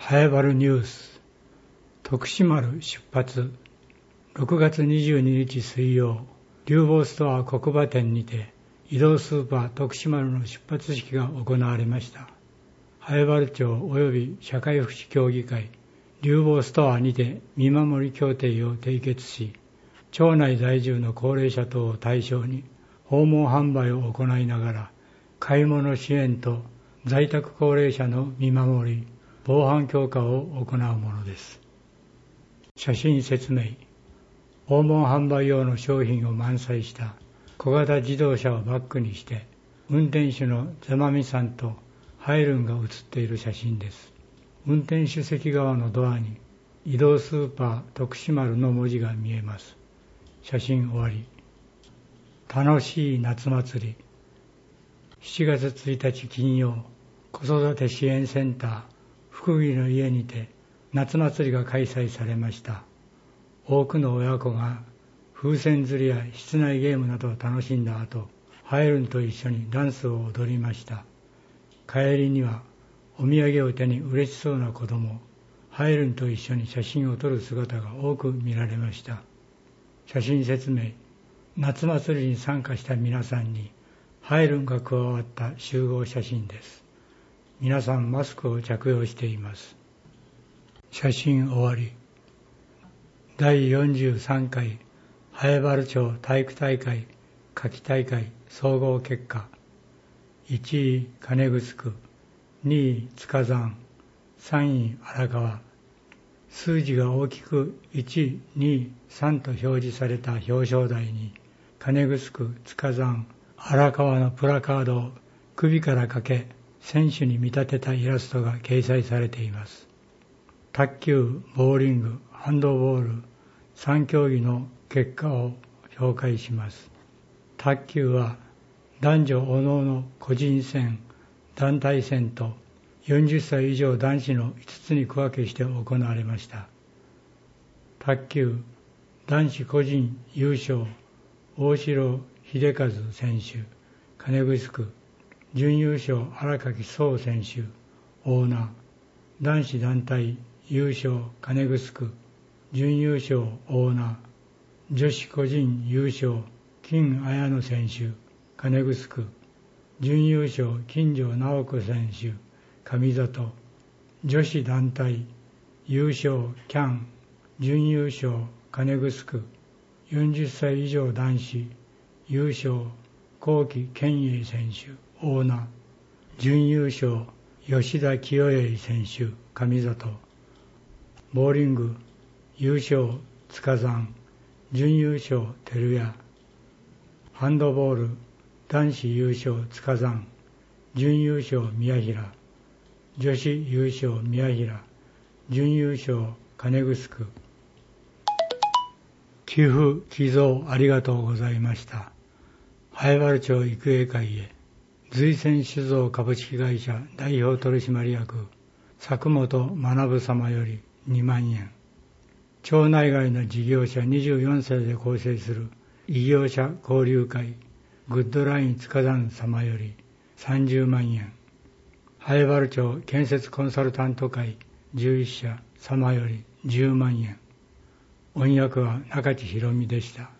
はやばるニュース徳島丸出発6月22日水曜流房ストア国場店にて移動スーパー徳島丸の出発式が行われました。南風原町及び社会福祉協議会流房ストアにて見守り協定を締結し、町内在住の高齢者等を対象に訪問販売を行いながら買い物支援と在宅高齢者の見守り防犯強化を行うものです。写真説明。訪問販売用の商品を満載した小型自動車をバックにして運転手の座間味さんとハイルンが写っている写真です。運転手席側のドアに移動スーパー徳島丸の文字が見えます。写真終わり。楽しい夏祭り。7月1日金曜、子育て支援センター福木の家にて夏祭りが開催されました。多くの親子が風船釣りや室内ゲームなどを楽しんだ後、ハイルンと一緒にダンスを踊りました。帰りにはお土産を手に嬉しそうな子供、ハイルンと一緒に写真を撮る姿が多く見られました。写真説明。夏祭りに参加した皆さんにハイルンが加わった集合写真です。皆さんマスクを着用しています。写真終わり。第43回南風原町体育大会夏季大会総合結果。1位金城、2位塚山、3位荒川。数字が大きく1、2、3と表示された表彰台に金城、塚山、荒川のプラカードを首からかけ選手に見立てたイラストが掲載されています。卓球、ボーリング、ハンドボール3競技の結果を紹介します。卓球は男女おのおの個人戦、団体戦と40歳以上男子の5つに区分けして行われました。卓球男子個人優勝大城秀和選手金城、準優勝荒垣壮選手大名。男子団体優勝金城、準優勝大名。女子個人優勝金綾乃選手金城、準優勝金城直子選手上里。女子団体優勝キャン、準優勝金城、40歳以上男子優勝幸喜健英選手大名。準優勝吉田清栄選手上里。ボーリング優勝塚山、準優勝照屋。ハンドボール男子優勝塚山、準優勝宮平。女子優勝宮平、準優勝金城。寄付寄贈ありがとうございました。南風原町育英会へ瑞泉酒造株式会社代表取締役佐久本学様より2万円。町内外の事業者24世で構成する異業者交流会グッドライン塚山様より30万円。南風原町建設コンサルタント会11社様より10万円。音訳は中地博美でした。